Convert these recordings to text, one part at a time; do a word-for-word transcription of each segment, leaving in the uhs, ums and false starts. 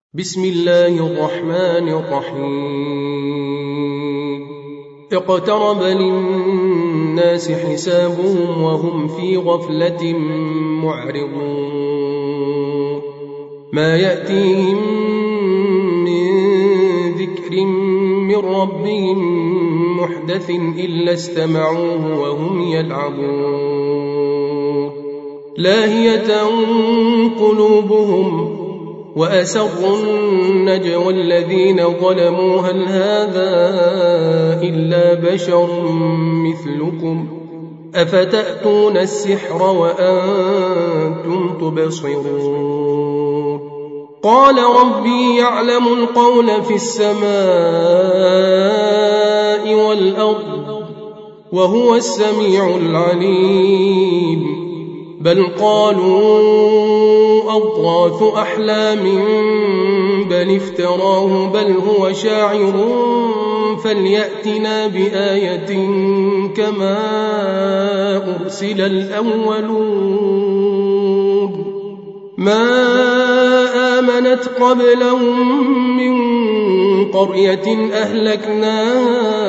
بسم الله الرحمن الرحيم اقترب للناس حسابهم وهم في غفلة معرضون ما يأتيهم من ذكر من ربهم محدث إلا استمعوه وهم يلعبون لاهية قلوبهم وأسروا النجوى الذين ظلموا هل هذا إلا بشر مثلكم أفتأتون السحر وأنتم تبصرون قال ربي يعلم القول في السماء والأرض وهو السميع العليم بل قالوا أضغاث أحلام بل افتراه بل هو شاعر فليأتنا بآية كما أرسل الأولون ما آمنت قبلهم من قرية أهلكناها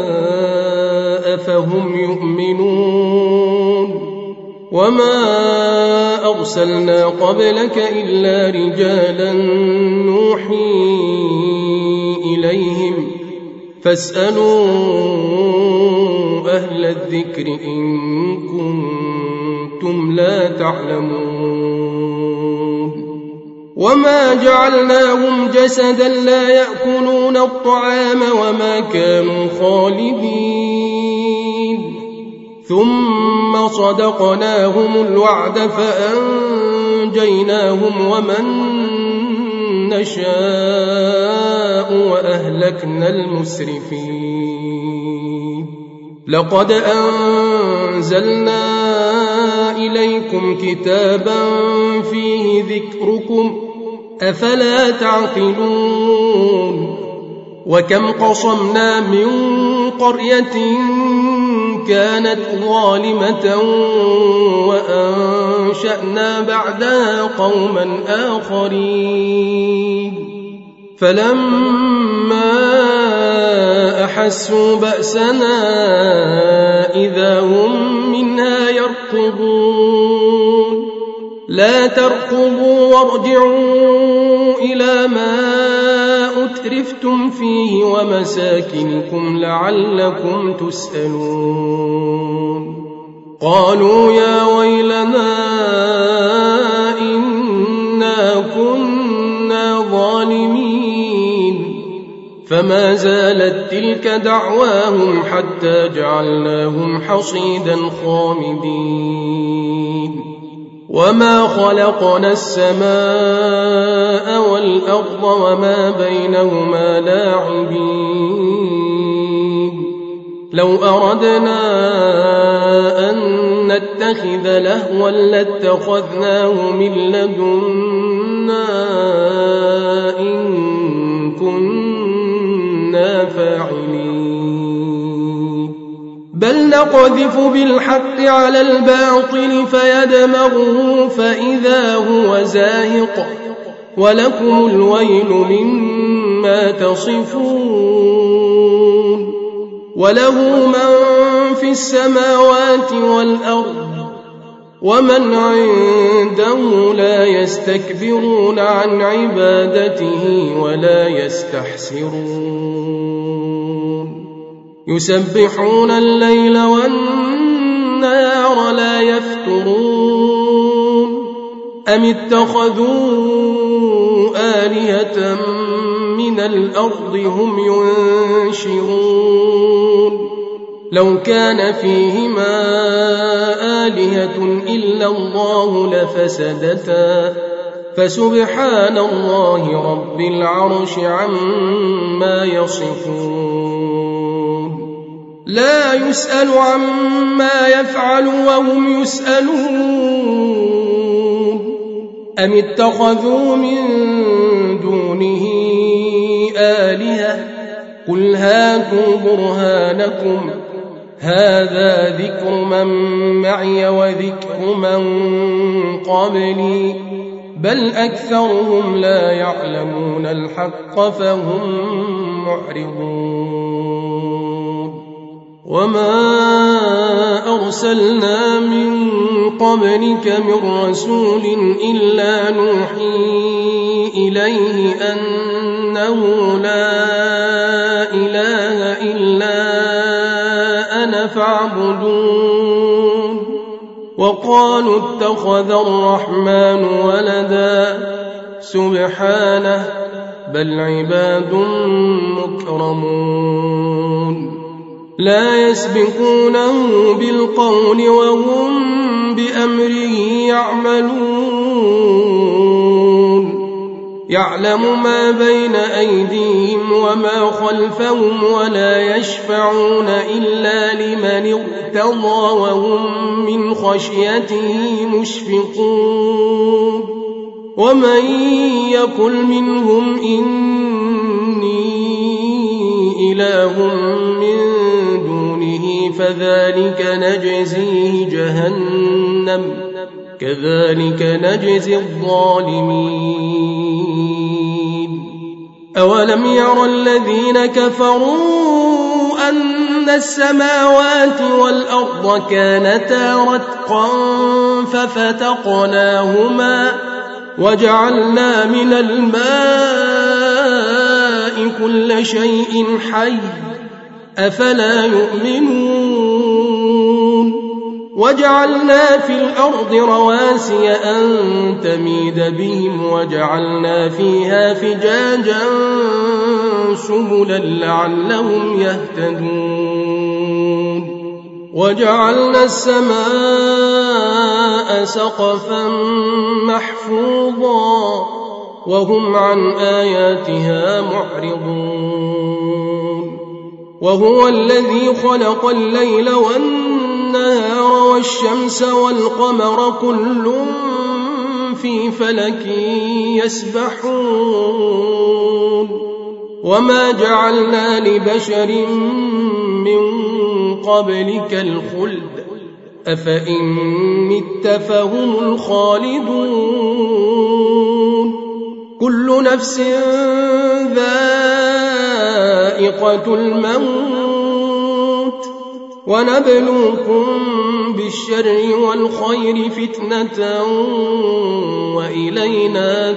أفهم يؤمنون وما أرسلنا قبلك إلا رجالا نوحي إليهم فاسألوا أهل الذكر إن كنتم لا تعلمون وما جعلناهم جسدا لا يأكلون الطعام وما كانوا خالدين ثم صدقناهم الوعد فأنجيناهم ومن نشاء وأهلكنا المسرفين لقد أنزلنا إليكم كتابا فيه ذكركم أفلا تعقلون وكم قصمنا من قرية كانت ظالمة وأنشأنا بعدها قوما آخرين فلما أحسوا بأسنا إذا هم منها يركضون لا تركضوا وارجعوا إلى ما أترفتم فيه ومساكنكم لعلكم تسألون قالوا يا ويلنا إنا كنا ظالمين فما زالت تلك دعواهم حتى جعلناهم حصيدا خامدين وما خلقنا السماء والأرض وما بينهما لاعبين لو أردنا أن نتخذ لهوا لاتخذناه من لدنا إن كنا فاعلين بل نقذف بالحق على الباطل فيدمغه فإذا هو زاهق ولكم الويل مما تصفون وله من في السماوات والأرض ومن عنده لا يستكبرون عن عبادته ولا يستحسرون يسبحون الليل والنهار لا يفترون أم اتخذوا آلهة من الأرض هم ينشرون لو كان فيهما آلهة إلا الله لفسدتا فسبحان الله رب العرش عما يصفون لا يسأل عما يفعل وهم يسألون أم اتخذوا من دونه آلهة قل هاتوا برهانكم هذا ذكر من معي وذكر من قبلي بل أكثرهم لا يعلمون الحق فهم معرضون وما أرسلنا من قبلك من رسول إلا نوحي إليه أنه لا إله إلا أنا فاعبدون وقالوا اتخذ الرحمن ولدا سبحانه بل عباد مكرمون لا يسبقونه بالقول وهم بأمره يعملون يعلم ما بين أيديهم وما خلفهم ولا يشفعون إلا لمن ارتضى وهم من خشيته مشفقون ومن يقل منهم إني إله من دونه فذلك نجزيه جهنم كذلك نجزي الظالمين أولم ير الذين كفروا أن السماوات والأرض كانتا رتقا ففتقناهما وجعلنا من الماء كل شيء حي أفلا يؤمنون وجعلنا في الأرض رواسي أن تميد بهم وجعلنا فيها فجاجا سبلا لعلهم يهتدون وجعلنا السماء سقفا محفوظا وهم عن آياتها معرضون وهو الذي خلق الليل والنهار والشمس والقمر كل في فلك يسبحون وما جعلنا لبشر من قبلك الخلد أفإن مت فهم الخالدون كل نفس ذائقة الموت ونبلوكم بالشر والخير فتنة وإلينا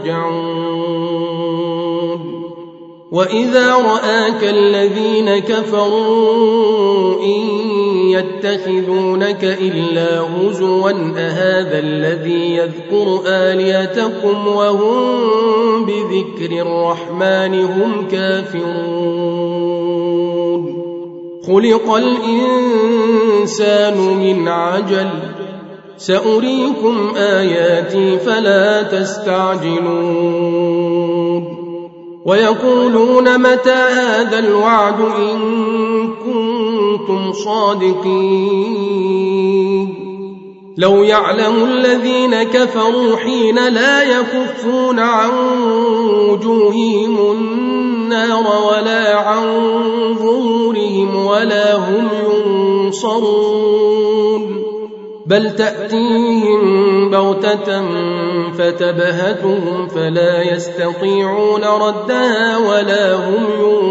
ترجعون وإذا رآك الذين كفروا إن يتخذونك إلا هزوا أهذا الذي يذكر آلهتكم وهم بذكر الرحمن هم كافرون خلق الإنسان من عجل سأريكم آياتي فلا تستعجلون ويقولون متى هذا الوعد إن كنتم صادقين لو يعلم الذين كفروا حين لا يكفون عن وجوههم النار ولا عن ظهورهم ولا هم ينصرون بل تأتيهم بغتة فتبهتهم فلا يستطيعون ردها ولا هم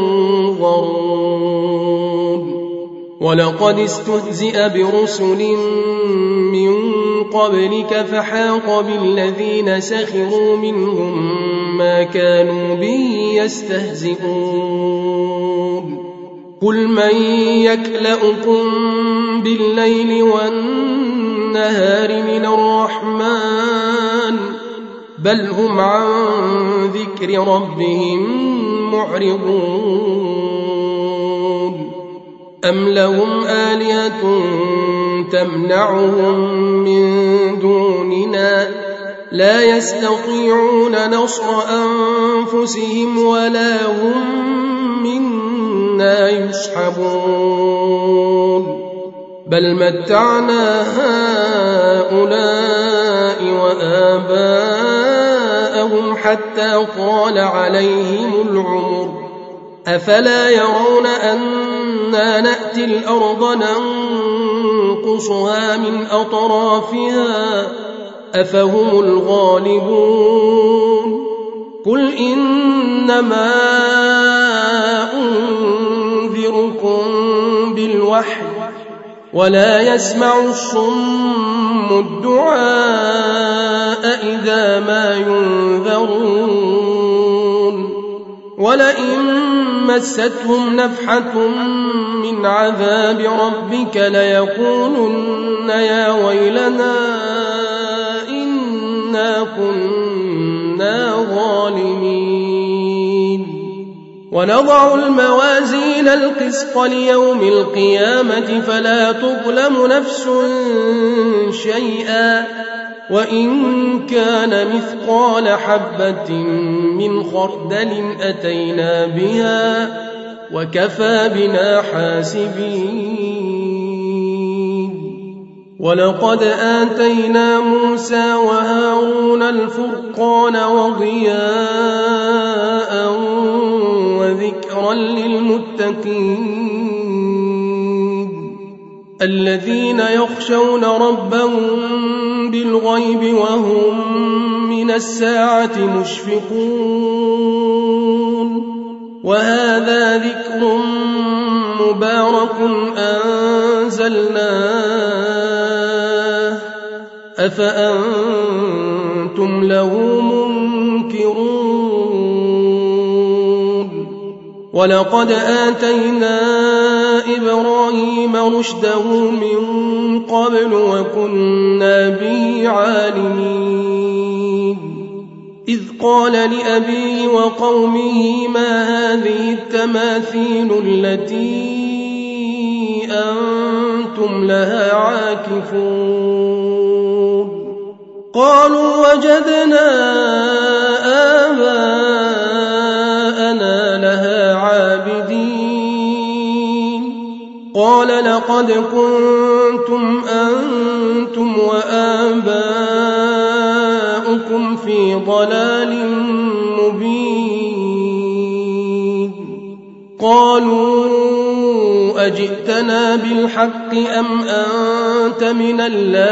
ينظرون ولقد استهزئ برسل من قبلك فحاق بالذين سخروا منهم ما كانوا به يستهزئون قل من يكلؤكم بالليل والنهار من الرحمن بل هم عن ذكر ربهم معرضون أم لهم آلهة تمنعهم من دوننا لا يستطيعون نصر أنفسهم ولا هم منا يسحبون بل متعنا هؤلاء وآباءهم حتى طال عليهم العمر أفلا يرون أنا نأتي الأرض ننقصها من أطرافها أفهم الغالبون قل إنما أنذركم بالوحي ولا يسمع الصم الدعاء إذا ما ينذرون ولئن مستهم نفحة من عذاب ربك ليقولن يا ويلنا إنا كنا ظالمين ونضع الموازين القسط ليوم القيامة فلا تظلم نفس شيئا وإن كان مثقال حبة من خردل أتينا بها وكفى بنا حاسبين ولقد آتينا موسى وهارون الفرقان وضياء وذكرا للمتقين الذين يخشون ربهم بالغيب وهم من الساعة مشفقون وهذا ذكر مبارك أنزلناه أفأنتم له منكرون ولقد آتينا إبراهيم رشده من قبل وكنا به عالمين إذ قال لأبيه وقومه ما هذه التماثيل التي أنتم لها عاكفون قالوا وجدنا آباءنا لها عابدين قال لقد كنتم أنتم وآباؤكم في ضلال مبين قالوا أجئتنا بالحق أم أنت من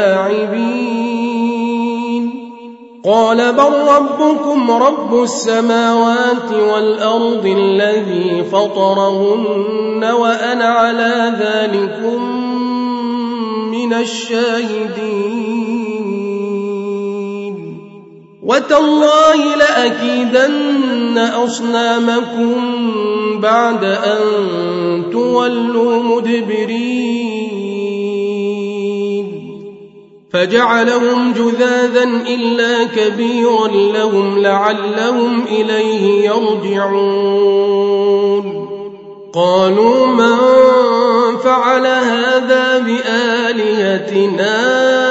اللاعبين قال بل ربكم رب السماوات والأرض الذي فطرهن وأنا على ذلكم من الشاهدين وتالله لأكيدن أصنامكم بعد أن تولوا مدبرين فجعلهم جذاذا إلا كبيرا لهم لعلهم إليه يرجعون قالوا من فعل هذا بآلهتنا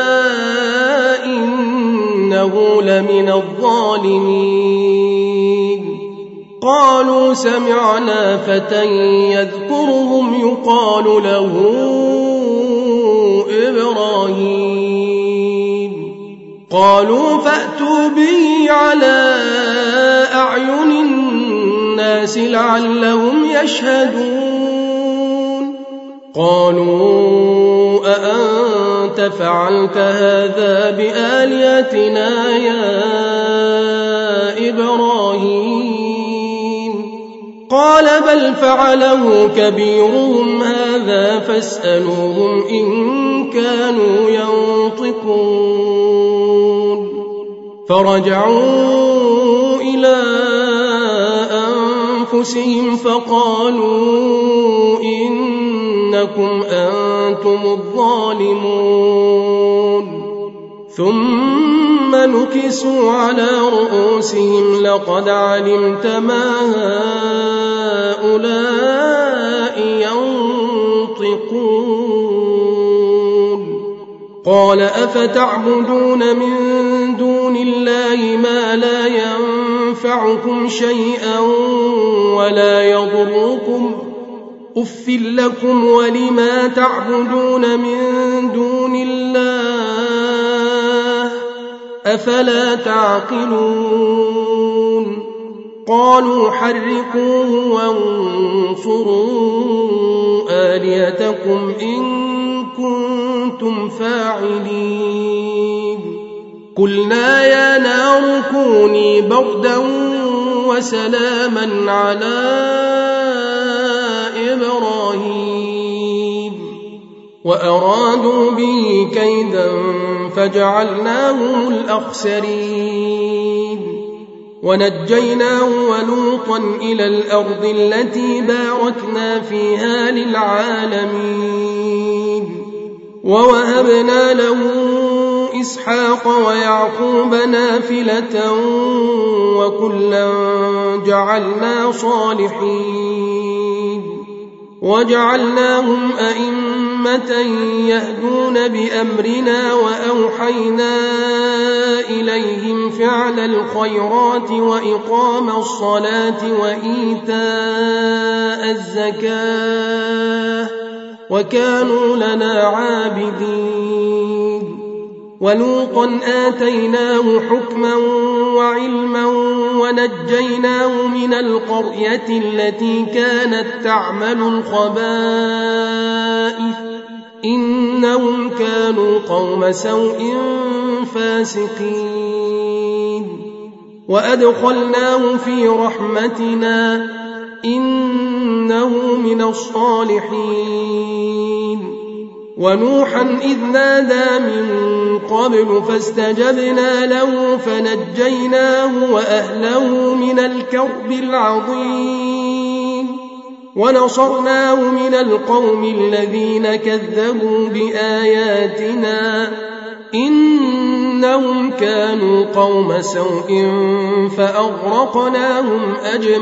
إنه لمن الظالمين قالوا سمعنا فتى يذكرهم يقال له إبراهيم قالوا فأتوا به على أعين الناس لعلهم يشهدون قالوا أأنت فعلت هذا بآلهتنا يا إبراهيم قال بل فعله كبيرهم هذا فاسألوهم إن كانوا ينطقون فرجعوا إلى أنفسهم فقالوا إنكم أنتم الظالمون ثم نكسوا على رؤوسهم لقد علمت ما هؤلاء ينطقون قال أفتعبدون من دون الله ما لا ينفعكم شيئا ولا يضركم أف لكم ولما تعبدون من دون الله أفلا تعقلون قالوا حرقوه وانصروا آلهتكم إن كنتم فاعلين قلنا يا نار كوني بردا وسلاما على إبراهيم وأرادوا به كيدا فجعلناهم الأخسرين ونجيناه ولوطا إلى الأرض التي باركنا فيها للعالمين ووهبنا له إسحاق ويعقوب نافلة وكلا جعلنا صالحين وجعلناهم أئمة يهدون بأمرنا وأوحينا إليهم فعل الخيرات وإقام الصلاة وإيتاء الزكاة وكانوا لنا عابدين ولوطا آتيناه حكما وعلما ونجيناه من القرية التي كانت تعمل الخبائث إنهم كانوا قوم سوء فاسقين وأدخلناه في رحمتنا إنه من الصالحين ونوحا إذ نادى من قبل فاستجبنا له فنجيناه وأهله من الكرب العظيم ونصرناه من القوم الذين كذبوا بآياتنا إنهم كانوا قوم سوء فأغرقناهم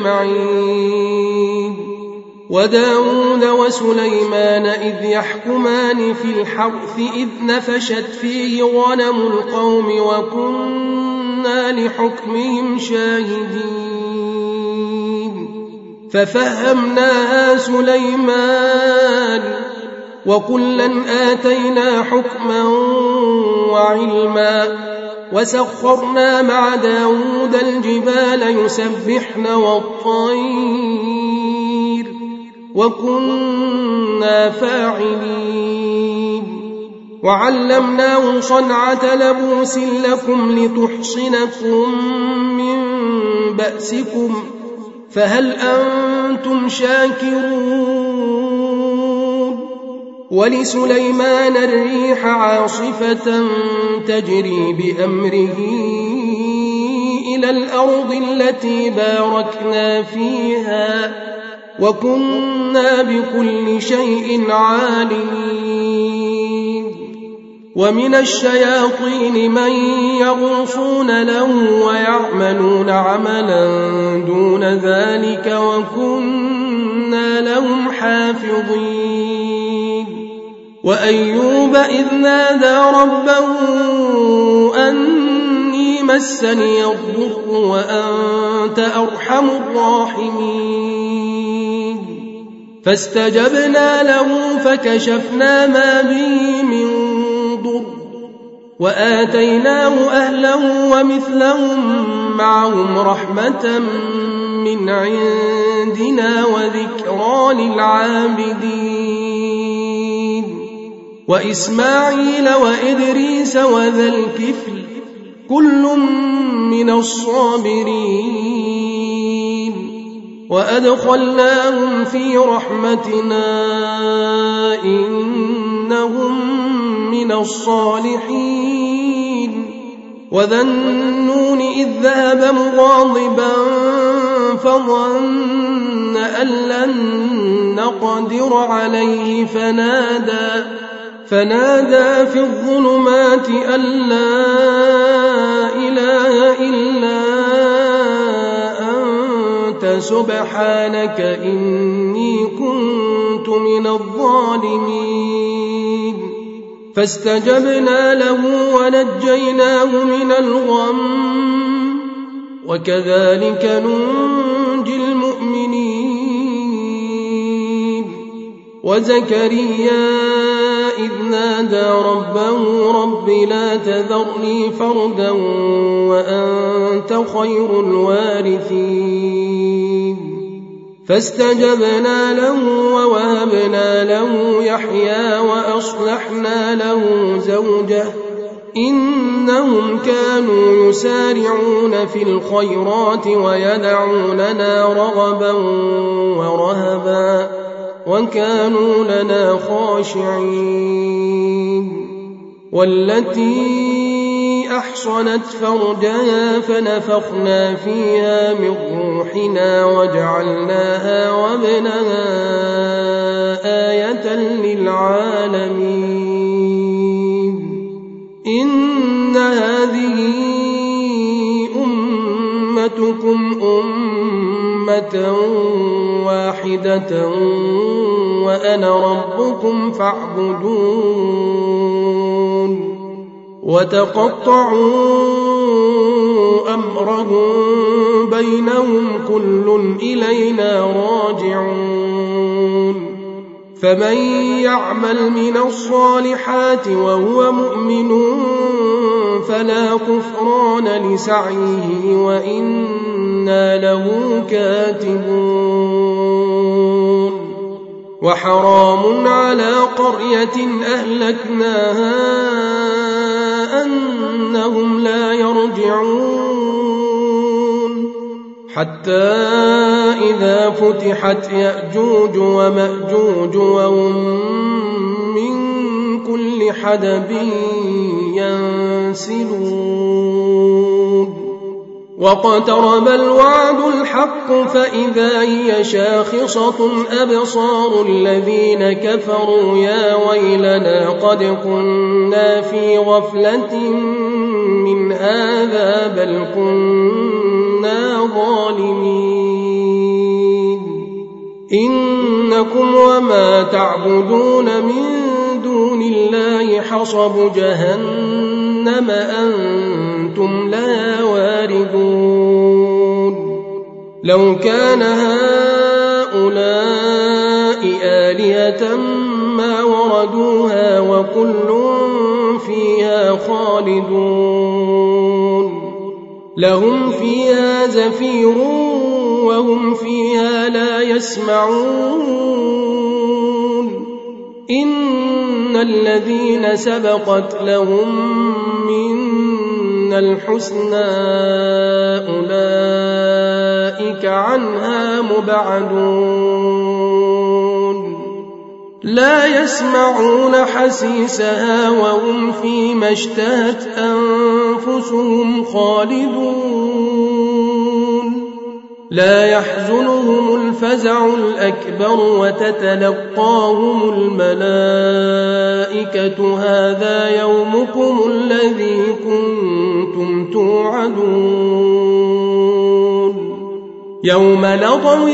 أجمعين وداود وسليمان إذ يحكمان في الحرث إذ نفشت فيه غنم القوم وكنا لحكمهم شاهدين ففهمناها سليمان وكلا آتينا حكما وعلما وسخرنا مع داود الجبال يسبحن والطير وكنا فاعلين وعلمناه صنعة لبوس لكم لتحصنكم من بأسكم فهل أنتم شاكرون ولسليمان الريح عاصفة تجري بأمره إلى الأرض التي باركنا فيها وكنا بكل شيء عالمين ومن الشياطين من يغوصون له ويعملون عملا دون ذلك وكنا لهم حافظين وأيوب إذ نادى ربه أني مسني الضر وأنت أرحم الراحمين فاستجبنا له فكشفنا ما به من ضر وآتيناه أهله ومثلهم معهم رحمة من عندنا وذكرى للعابدين وإسماعيل وإدريس وذا الكفل كل من الصابرين وأدخلناهم في رحمتنا إنهم من الصالحين وذا النون إذ ذهب مغاضبا فظن أن لن نقدر عليه فنادى فنادى في الظلمات أن لا إله إلا أنت سبحانك إني كنت من الظالمين فاستجبنا له ونجيناه من الغم وكذلك ننجي المؤمنين وزكريا إذ نادى ربه رب لا تذرني فردا وأنت خير الوارثين فاستجبنا له ووهبنا له يحيى وأصلحنا له زوجه إنهم كانوا يسارعون في الخيرات ويدعوننا رغبا ورهبا وكانوا لنا خاشعين والتي أحصنت فرجها فنفخنا فيها من روحنا وجعلناها وابنها آية للعالمين إن هذه أمتكم أمة واحدة وأنا ربكم فاعبدون وتقطعوا أمرهم بينهم كل إلينا راجعون فمن يعمل من الصالحات وهو مؤمن فلا كفران لسعيه وإنا له كاتبون وحرام على قرية أهلكناها أنهم لا يرجعون حتى إذا فتحت يأجوج ومأجوج وهم من كل حدب ينسلون واقترب الوعد الحق فإذا هي شاخصة أبصار الذين كفروا يا ويلنا قد كنا في غفلة من هذا بل كنا ظالمين إنكم وما تعبدون من دون الله حصب جهنم أنتم لا واردون لو كان هؤلاء آلهة ما وردوها وكل فيها خالدون لهم فيها زفير وهم فيها لا يسمعون إن الذين سبقت لهم منا الحسنى أولئك عنها مبعدون لا يسمعون حسيسها وهم فيما اشتهت أنفسهم خالدون لا يحزنهم الفزع الأكبر وتتلقاهم الملائكة هذا يومكم الذي كنتم توعدون يوم نطوي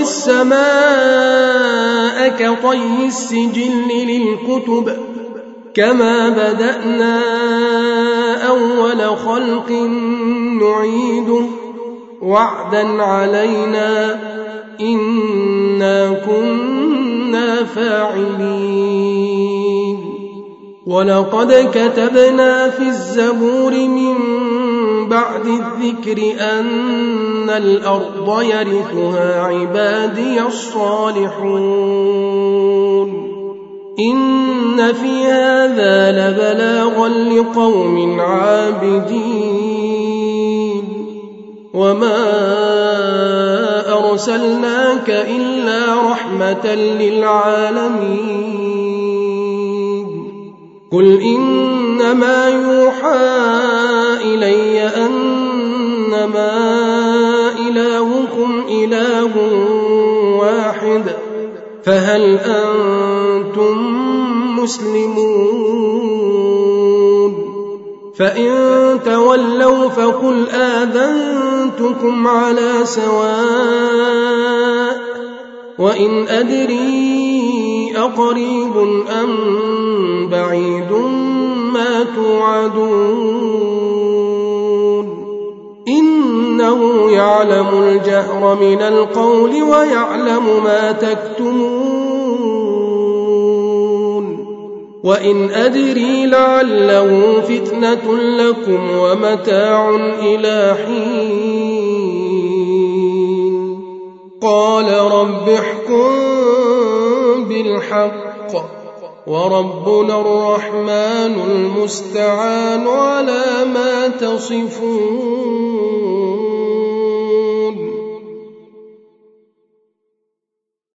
السماء كطي السجل للكتب كما بدأنا أول خلق نعيده وعدا علينا إنا كنا فاعلين ولقد كتبنا في الزبور من بعد الذكر أن الأرض يرثها عبادي الصالحون إن في هذا لبلاغا لقوم عابدين وما أرسلناك إلا رحمة للعالمين قل إنما يوحى إلي أنما إلهكم إله واحد فهل أنتم مسلمون فإن تولوا فقل آذنتكم على سواء وإن أدري أقريب أم بعيد ما توعدون إنه يعلم الجهر من القول ويعلم ما تكتمون وإن أدري لعله فتنة لكم ومتاع إلى حين قال رب احكم بالحق وربنا الرحمن المستعان على ما تصفون.